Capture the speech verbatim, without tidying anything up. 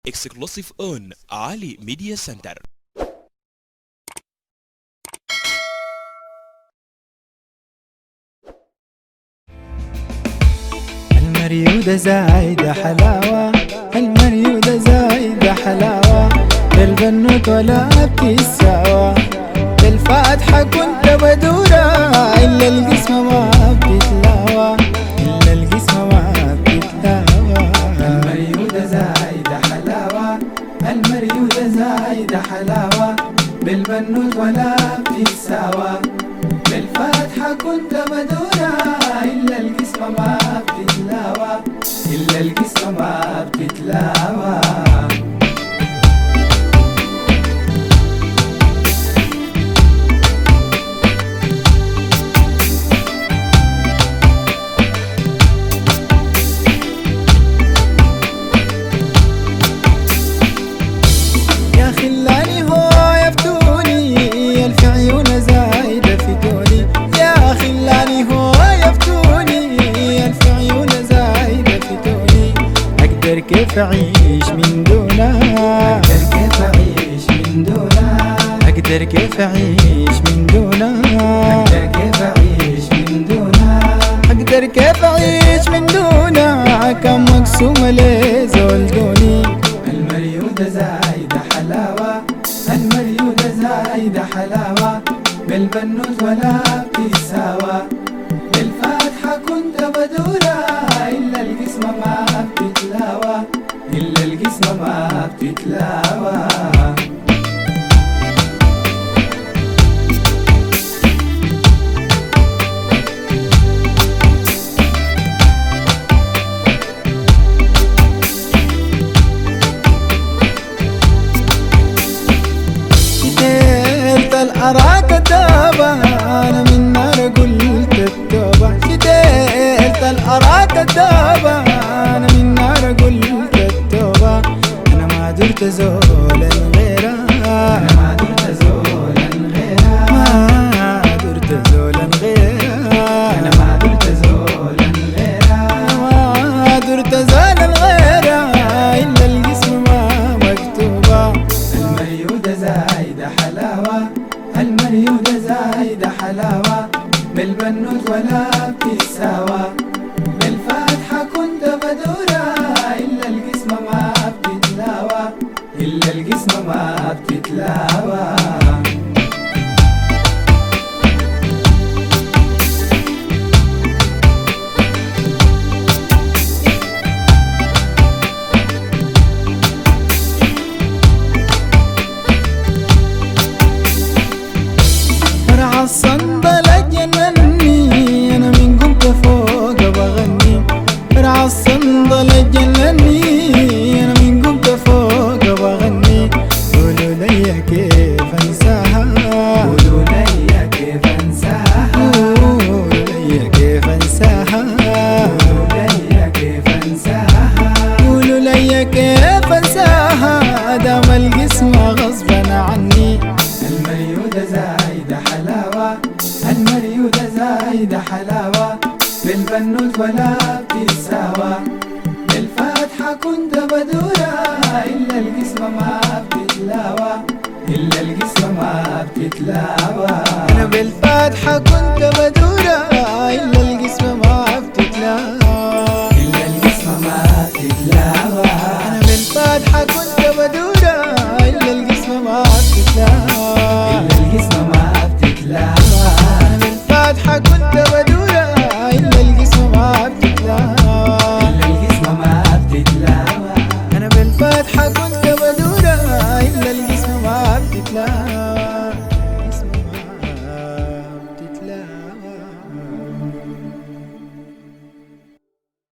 exclusive on Ali Media Center. المريودة زايدة حلاوة، المريودة زايدة حلاوة، بالبنوت ولا بتساوى، بالفاتحة كنت بدورة إلا القسمة ما بتتلاوى، إلا القسمة ما بتتلاوى. المريودة زايدة حلاوة، المريودة زايدة حلاوة، بالبنوت ولا بتساوى، بالفاتحة كنت بدورة إلا القسمة ما بتتلاوى، إلا القسمة ما بتتلاوى. يا خلاني هو يفتوني ألف عيون زايدة في دوني، يا خلاني هو يفتوني ألف عيون زايدة في دوني، أقدر كيف أعيش من دونها، أقدر كيف أعيش من دونها، أقدر كيف أعيش من دونها، أقدر كيف أعيش من دونها، أقدر كيف أعيش من دونها، كم مقسومة لزول دوني. المريودة زايدة حلاوة، المريودة زايدة حلاوة، بالبنوت ولا بتساوى، بالفاتحة كنت بدورة إلا القسمة ما بتتلاوى، إلا القسمة ما بتتلاوى. أراك التوبة أنا من نار قلت التوبة، شديت الأراك التوبة أنا من نار قلت التوبة، أنا ما درت زولا غيرها، أنا ما درت زولا غيرها، ما درت زولا غيرها، أنا ما درت زولا غيرها، ما درت زولا غيرها، إلا الجسم ما مكتوبة. المريودة زايدة حلاوة، المريودة زايدة حلاوة، بالبنوت ولا بتساوى، بالفاتحة كنت بدورة إلا القسمة ما بتتلاوى، إلا القسمة ما بتتلاوى. الصندلة جنني أنا من قمت فوق بغني، فرع الصندلة جنني أنا من قمت فوق بغني، قولوا لي كيف أنساها، قولوا لي كيف أنساها، قولوا لي كيف أنساها، قولوا لي كيف أنساها، قولوا لي كيف أنساها، دام القسمة غصبا عني. المريودة زايدة حلاوة، المريودة زايدة حلاوة، بالبنوت ولا بتساوى، بالفاتحة كنت بدورة إلا القسمة ما بتتلاوى، إلا القسمة ما بتتلاوى. أنا بالفاتحة كنت بدورة